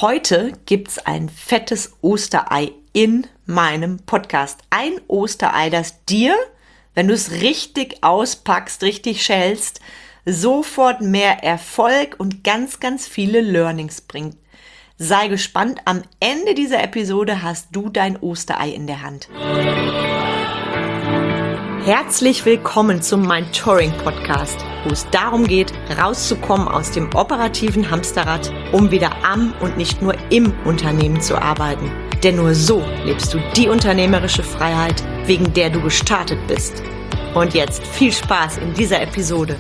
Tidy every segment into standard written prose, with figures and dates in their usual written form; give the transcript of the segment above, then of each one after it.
Heute gibt's ein fettes Osterei in meinem Podcast. Ein Osterei, das dir, wenn du es richtig auspackst, richtig schälst, sofort mehr Erfolg und ganz, ganz viele Learnings bringt. Sei gespannt, am Ende dieser Episode hast du dein Osterei in der Hand. Herzlich willkommen zum Mentoring-Podcast, wo es darum geht, rauszukommen aus dem operativen Hamsterrad, um wieder am und nicht nur im Unternehmen zu arbeiten. Denn nur so lebst du die unternehmerische Freiheit, wegen der du gestartet bist. Und jetzt viel Spaß in dieser Episode.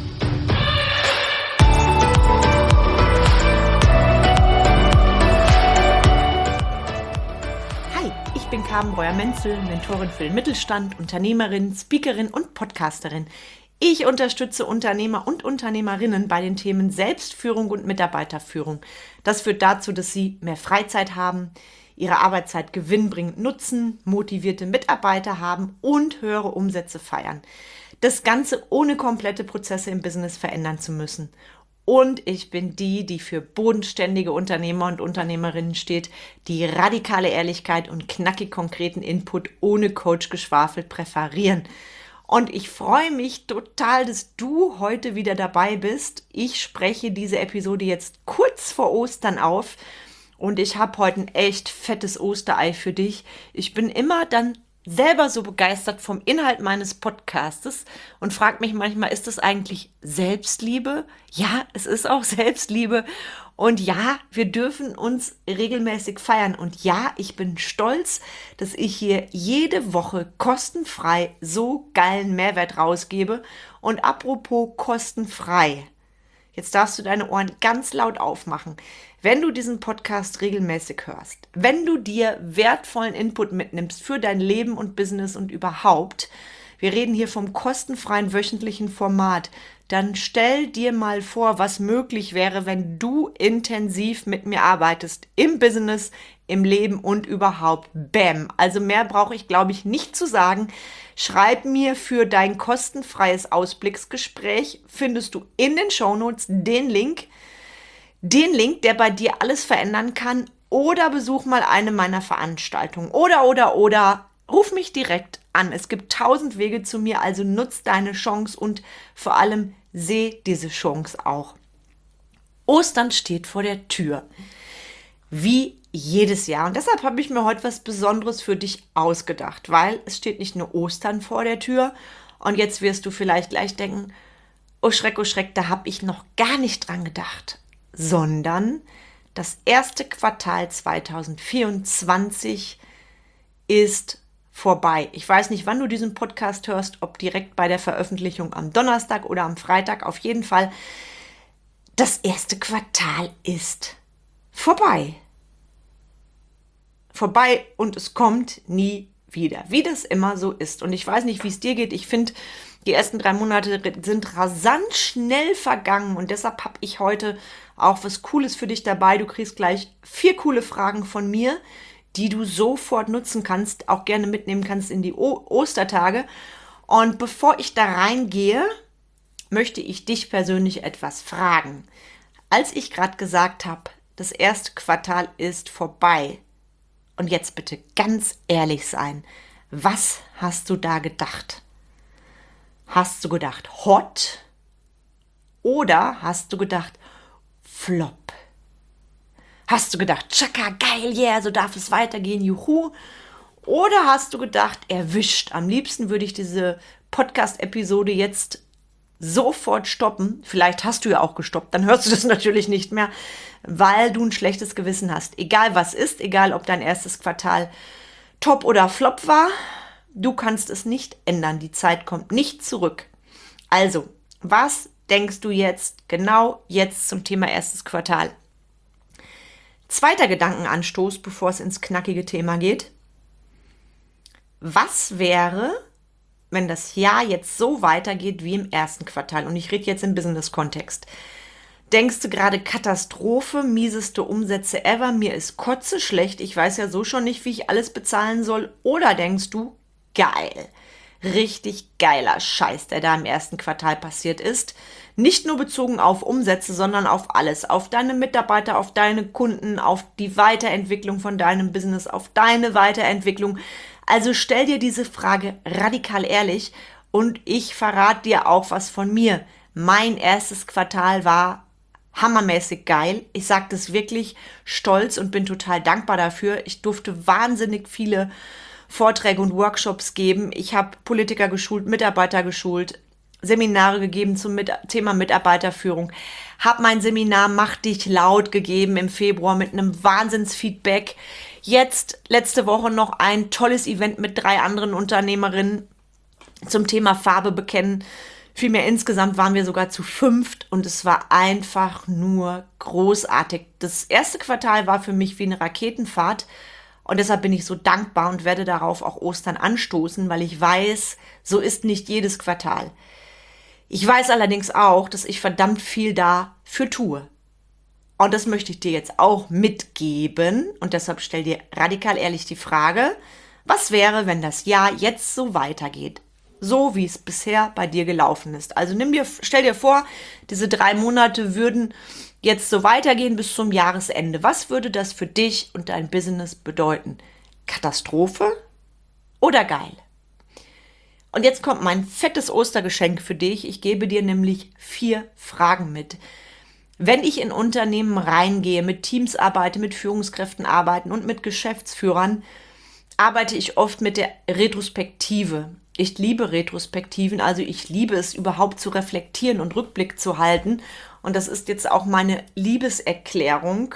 Ich bin Carmen Breuer-Menzel, Mentorin für den Mittelstand, Unternehmerin, Speakerin und Podcasterin. Ich unterstütze Unternehmer und Unternehmerinnen bei den Themen Selbstführung und Mitarbeiterführung. Das führt dazu, dass sie mehr Freizeit haben, ihre Arbeitszeit gewinnbringend nutzen, motivierte Mitarbeiter haben und höhere Umsätze feiern. Das Ganze ohne komplette Prozesse im Business verändern zu müssen. Und ich bin die für bodenständige Unternehmer und Unternehmerinnen steht, die radikale Ehrlichkeit und knackig konkreten Input ohne Coach-Geschwafel präferieren. Und ich freue mich total, dass du heute wieder dabei bist. Ich spreche diese Episode jetzt kurz vor Ostern auf und ich habe heute ein echt fettes Osterei für dich. Ich bin immer dann selber so begeistert vom Inhalt meines Podcastes und frage mich manchmal, ist das eigentlich Selbstliebe? Ja, es ist auch Selbstliebe. Und ja, wir dürfen uns regelmäßig feiern. Und ja, ich bin stolz, dass ich hier jede Woche kostenfrei so geilen Mehrwert rausgebe. Und apropos kostenfrei. Jetzt darfst du deine Ohren ganz laut aufmachen. Wenn du diesen Podcast regelmäßig hörst, wenn du dir wertvollen Input mitnimmst für dein Leben und Business und überhaupt, wir reden hier vom kostenfreien wöchentlichen Format, dann stell dir mal vor, was möglich wäre, wenn du intensiv mit mir arbeitest, im Business, im Leben und überhaupt. Bäm! Also mehr brauche ich, glaube ich, nicht zu sagen. Schreib mir für dein kostenfreies Ausblicksgespräch, findest du in den Shownotes den Link, der bei dir alles verändern kann, oder besuch mal eine meiner Veranstaltungen oder ruf mich direkt an. Es gibt 1000 Wege zu mir, also nutz deine Chance und vor allem seh diese Chance auch. Ostern steht vor der Tür, wie jedes Jahr, und deshalb habe ich mir heute was Besonderes für dich ausgedacht, weil es steht nicht nur Ostern vor der Tür und jetzt wirst du vielleicht gleich denken, oh Schreck, da habe ich noch gar nicht dran gedacht. Sondern das erste Quartal 2024 ist vorbei. Ich weiß nicht, wann du diesen Podcast hörst, ob direkt bei der Veröffentlichung am Donnerstag oder am Freitag. Auf jeden Fall, das erste Quartal ist vorbei. Vorbei und es kommt nie wieder, wie das immer so ist. Und ich weiß nicht, wie es dir geht. Ich finde, die ersten 3 Monate sind rasant schnell vergangen und deshalb habe ich heute auch was Cooles für dich dabei. Du kriegst gleich 4 coole Fragen von mir, die du sofort nutzen kannst, auch gerne mitnehmen kannst in die Ostertage. Und bevor ich da reingehe, möchte ich dich persönlich etwas fragen. Als ich gerade gesagt habe, das erste Quartal ist vorbei, und jetzt bitte ganz ehrlich sein, was hast du da gedacht? Hast du gedacht hot oder hast du gedacht flop? Hast du gedacht tschakka, geil, yeah, so darf es weitergehen, juhu? Oder hast du gedacht erwischt? Am liebsten würde ich diese Podcast-Episode jetzt sofort stoppen. Vielleicht hast du ja auch gestoppt, dann hörst du das natürlich nicht mehr, weil du ein schlechtes Gewissen hast. Egal was ist, egal ob dein erstes Quartal top oder flop war, du kannst es nicht ändern. Die Zeit kommt nicht zurück. Also, was denkst du jetzt, genau jetzt zum Thema erstes Quartal? Zweiter Gedankenanstoß, bevor es ins knackige Thema geht. Was wäre, wenn das Jahr jetzt so weitergeht wie im ersten Quartal? Und ich rede jetzt im Business-Kontext. Denkst du gerade Katastrophe, mieseste Umsätze ever, mir ist kotze schlecht, ich weiß ja so schon nicht, wie ich alles bezahlen soll? Oder denkst du, geil, richtig geiler Scheiß, der da im ersten Quartal passiert ist. Nicht nur bezogen auf Umsätze, sondern auf alles. Auf deine Mitarbeiter, auf deine Kunden, auf die Weiterentwicklung von deinem Business, auf deine Weiterentwicklung. Also stell dir diese Frage radikal ehrlich und ich verrate dir auch was von mir. Mein erstes Quartal war hammermäßig geil. Ich sage das wirklich stolz und bin total dankbar dafür. Ich durfte wahnsinnig viele Vorträge und Workshops geben. Ich habe Politiker geschult, Mitarbeiter geschult, Seminare gegeben zum Thema Mitarbeiterführung, habe mein Seminar Mach dich laut gegeben im Februar mit einem Wahnsinnsfeedback. Jetzt letzte Woche noch ein tolles Event mit 3 anderen Unternehmerinnen zum Thema Farbe bekennen. Vielmehr insgesamt waren wir sogar zu 5 und es war einfach nur großartig. Das erste Quartal war für mich wie eine Raketenfahrt und deshalb bin ich so dankbar und werde darauf auch Ostern anstoßen, weil ich weiß, so ist nicht jedes Quartal. Ich weiß allerdings auch, dass ich verdammt viel dafür tue. Und das möchte ich dir jetzt auch mitgeben. Und deshalb stell dir radikal ehrlich die Frage, was wäre, wenn das Jahr jetzt so weitergeht? So wie es bisher bei dir gelaufen ist. Also stell dir vor, diese 3 Monate würden jetzt so weitergehen bis zum Jahresende. Was würde das für dich und dein Business bedeuten? Katastrophe oder geil? Und jetzt kommt mein fettes Ostergeschenk für dich. Ich gebe dir nämlich 4 Fragen mit. Wenn ich in Unternehmen reingehe, mit Teams arbeite, mit Führungskräften arbeite und mit Geschäftsführern, arbeite ich oft mit der Retrospektive. Ich liebe Retrospektiven, also ich liebe es überhaupt zu reflektieren und Rückblick zu halten. Und das ist jetzt auch meine Liebeserklärung.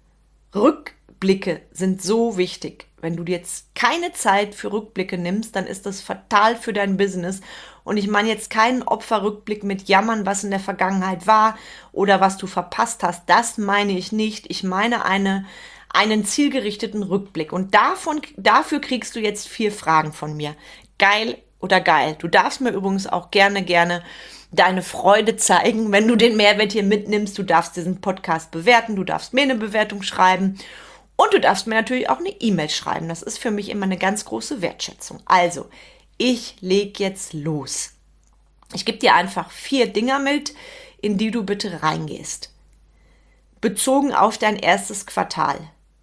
Rückblicke sind so wichtig. Wenn du dir jetzt keine Zeit für Rückblicke nimmst, dann ist das fatal für dein Business. Und ich meine jetzt keinen Opferrückblick mit Jammern, was in der Vergangenheit war oder was du verpasst hast. Das meine ich nicht. Ich meine einen zielgerichteten Rückblick. Und dafür kriegst du jetzt 4 Fragen von mir. Geil oder geil. Du darfst mir übrigens auch gerne deine Freude zeigen, wenn du den Mehrwert hier mitnimmst. Du darfst diesen Podcast bewerten, du darfst mir eine Bewertung schreiben und du darfst mir natürlich auch eine E-Mail schreiben. Das ist für mich immer eine ganz große Wertschätzung. Also, ich leg jetzt los. Ich gebe dir einfach 4 Dinger mit, in die du bitte reingehst. Bezogen auf dein erstes Quartal.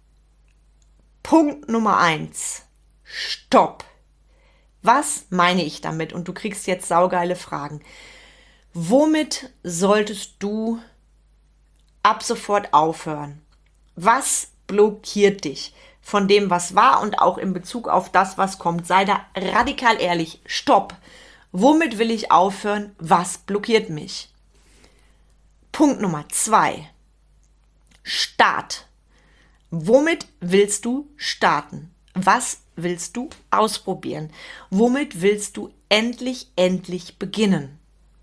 Punkt Nummer 1. Stopp. Was meine ich damit? Und du kriegst jetzt saugeile Fragen. Womit solltest du ab sofort aufhören? Was blockiert dich von dem, was war und auch in Bezug auf das, was kommt? Sei da radikal ehrlich. Stopp. Womit will ich aufhören? Was blockiert mich? Punkt Nummer 2. Start. Womit willst du starten? Was willst du ausprobieren? Womit willst du endlich beginnen?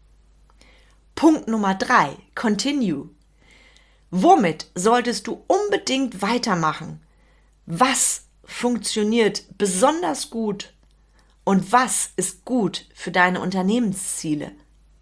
Punkt Nummer 3. Continue. Womit solltest du unbedingt weitermachen? Was funktioniert besonders gut? Und was ist gut für deine Unternehmensziele?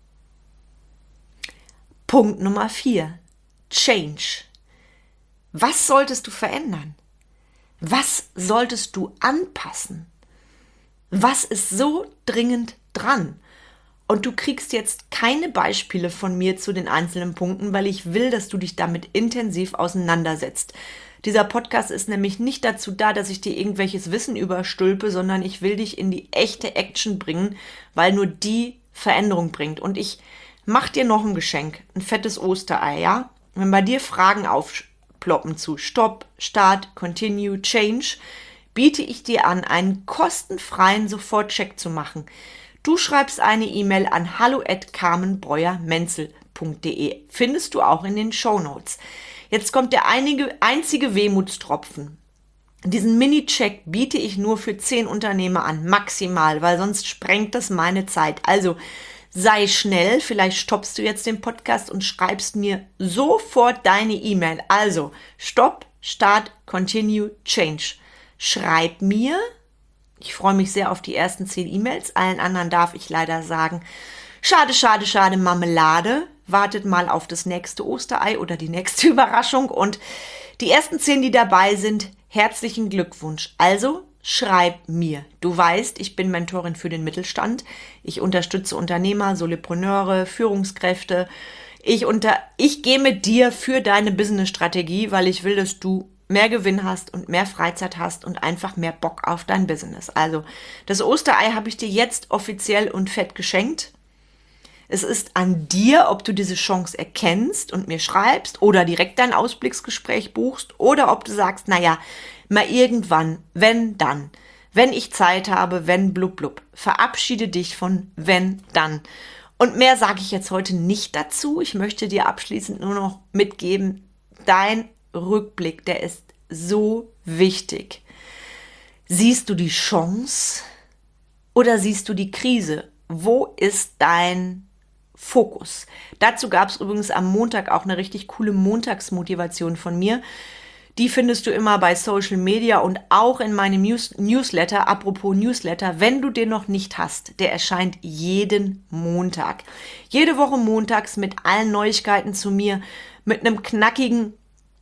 Punkt Nummer 4. Change. Was solltest du verändern? Was solltest du anpassen? Was ist so dringend dran? Und du kriegst jetzt keine Beispiele von mir zu den einzelnen Punkten, weil ich will, dass du dich damit intensiv auseinandersetzt. Dieser Podcast ist nämlich nicht dazu da, dass ich dir irgendwelches Wissen überstülpe, sondern ich will dich in die echte Action bringen, weil nur die Veränderung bringt. Und ich mache dir noch ein Geschenk, ein fettes Osterei, ja? Wenn bei dir Fragen aufploppen zu Stop, Start, Continue, Change, biete ich dir an, einen kostenfreien Sofortcheck zu machen. Du schreibst eine E-Mail an hallo@carmenbreuermenzel.de. Findest du auch in den Shownotes. Jetzt kommt der einzige Wehmutstropfen. Diesen Mini-Check biete ich nur für 10 Unternehmer an, maximal, weil sonst sprengt das meine Zeit. Also sei schnell, vielleicht stoppst du jetzt den Podcast und schreibst mir sofort deine E-Mail. Also Stopp, Start, Continue, Change. Schreib mir. Ich freue mich sehr auf die ersten 10 E-Mails. Allen anderen darf ich leider sagen, schade, Marmelade. Wartet mal auf das nächste Osterei oder die nächste Überraschung. Und die ersten 10, die dabei sind, herzlichen Glückwunsch. Also, schreib mir. Du weißt, ich bin Mentorin für den Mittelstand. Ich unterstütze Unternehmer, Solopreneure, Führungskräfte. Ich gehe mit dir für deine Business-Strategie, weil ich will, dass du mehr Gewinn hast und mehr Freizeit hast und einfach mehr Bock auf dein Business. Also das Osterei habe ich dir jetzt offiziell und fett geschenkt. Es ist an dir, ob du diese Chance erkennst und mir schreibst oder direkt dein Ausblicksgespräch buchst oder ob du sagst, naja, mal irgendwann, wenn dann, wenn ich Zeit habe, wenn blub blub. Verabschiede dich von wenn dann. Und mehr sage ich jetzt heute nicht dazu. Ich möchte dir abschließend nur noch mitgeben, dein Rückblick, der ist so wichtig. Siehst du die Chance oder siehst du die Krise? Wo ist dein Fokus? Dazu gab es übrigens am Montag auch eine richtig coole Montagsmotivation von mir. Die findest du immer bei Social Media und auch in meinem Newsletter. Apropos Newsletter, wenn du den noch nicht hast, der erscheint jeden Montag. Jede Woche montags mit allen Neuigkeiten zu mir, mit einer knackigen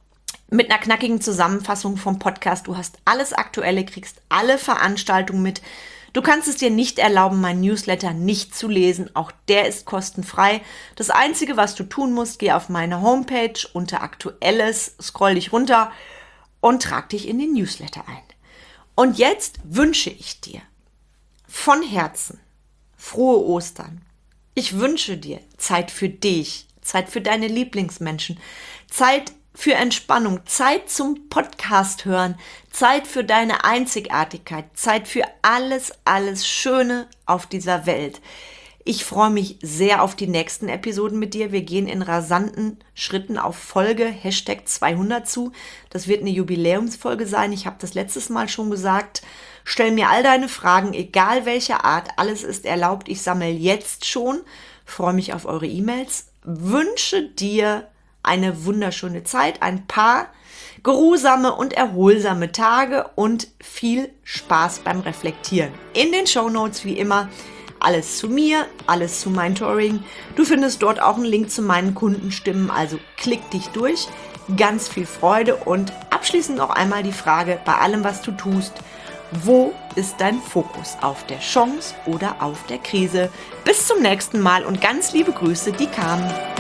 Zusammenfassung vom Podcast. Du hast alles Aktuelle, kriegst alle Veranstaltungen mit. Du kannst es dir nicht erlauben, meinen Newsletter nicht zu lesen. Auch der ist kostenfrei. Das Einzige, was du tun musst, geh auf meine Homepage unter Aktuelles, scroll dich runter und trag dich in den Newsletter ein. Und jetzt wünsche ich dir von Herzen frohe Ostern. Ich wünsche dir Zeit für dich, Zeit für deine Lieblingsmenschen, Zeit für Entspannung, Zeit zum Podcast hören, Zeit für deine Einzigartigkeit, Zeit für alles Schöne auf dieser Welt. Ich freue mich sehr auf die nächsten Episoden mit dir. Wir gehen in rasanten Schritten auf Folge #200 zu. Das wird eine Jubiläumsfolge sein. Ich habe das letztes Mal schon gesagt. Stell mir all deine Fragen, egal welcher Art. Alles ist erlaubt. Ich sammle jetzt schon. Freue mich auf eure E-Mails. Wünsche dir eine wunderschöne Zeit, ein paar geruhsame und erholsame Tage und viel Spaß beim Reflektieren. In den Shownotes wie immer alles zu mir, alles zu Mentoring. Du findest dort auch einen Link zu meinen Kundenstimmen, also klick dich durch. Ganz viel Freude und abschließend noch einmal die Frage, bei allem, was du tust, wo ist dein Fokus? Auf der Chance oder auf der Krise? Bis zum nächsten Mal und ganz liebe Grüße, die Carmen.